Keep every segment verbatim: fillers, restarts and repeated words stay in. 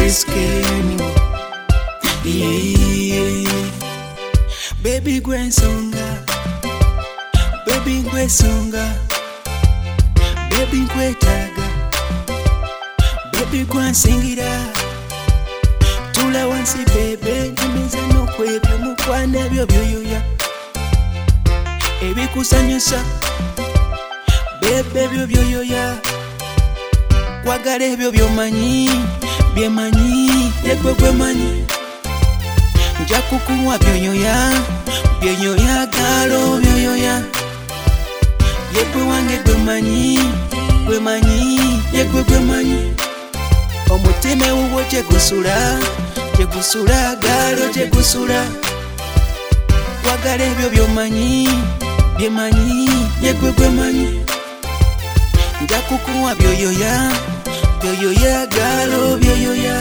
skin. Yeah. Baby Gwensonga, baby Gwensonga, baby Gwetaga, baby Gwansingira. Tula wansi bebe, nimiza no kwebyo mukwane byo byoyoya. Ebikusanyusa, bebe byo byoyoya. Kwagala ebyo byomanyi, byemanyi, yegwe gwemanyi. Nja kukuwa byoyoya, byoyoya galo byoyoya. Yegwe wange gwemanyi, gwemanyi, yegwe gwemanyi. Omutima uwo gye gusula, gye gusula galo gye gusula. Kwagala ebyo byomanyi, byemanyi, yegwe gwemanyi. Nja kukuwa byoyoya, byoyoya galo byoyoya.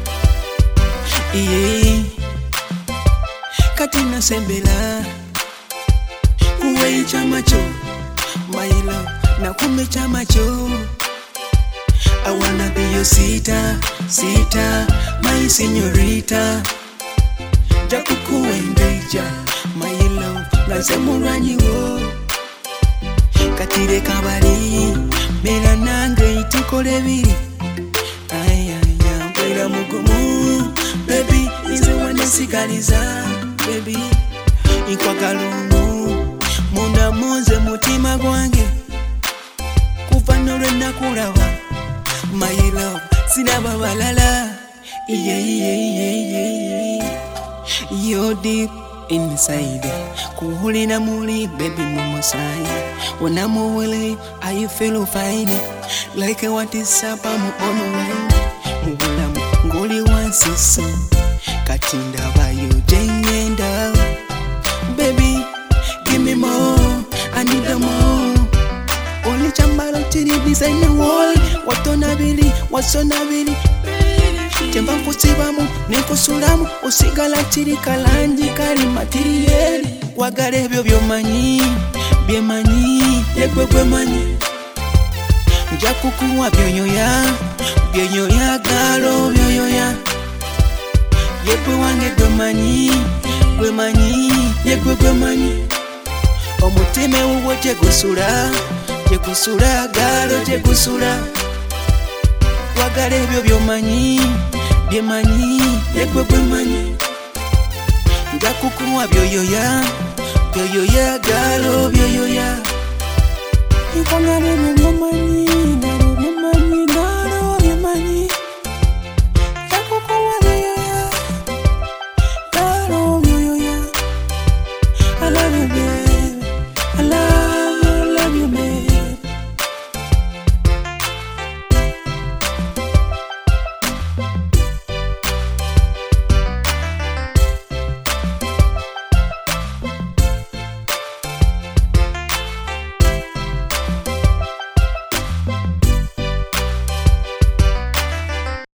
Yeah. Kati nasembela kuwe chamacho, my love, na kume chamacho. I wanna be your sita, sita, my señorita. Jaku kuwe ndeja, my love, ngaze muranyi wo. Katire kabali, mera nange itukole biri. Ay ay ay, mpera mugumu, baby, nize wane sigaliza. Baby, inkwagalumu, munda munze mutima gwange. Kufa nolwe nakulaba, my love, sinaba balala. Yeah, yeah, yeah, yeah, yeah. You're deep inside, kuhulina muli, baby mumusai. When I'm away, I feel fine. Like what is up, I'm on the line. Muhulamu, ngoli wansiso. Katinda bayo jengenda. Baby, give me more, I need a more. Only chambalo tiri design the wall. Watona bili, wasona bili. Temba kusibamu, neko sulamu. Osigala tiri kalanji kari materieli. Kwagala ebyo byomanyi, byemanyi, yegwe gwemanyi. Nja kukuwa byoyoya, byoyoya galo byoyoya. Yegwe wange gwemanyi, gwemanyi, yegwe gwemanyi. Omutima uwo gye gusula, gye gusula galo gye gusula. Kwagala ebyo byomanyi, byemanyi, yegwe gwemanyi. Nja kukuwa byoyoya, byoyoya galo byoyoya. Ikwagala ebyo byomanyi.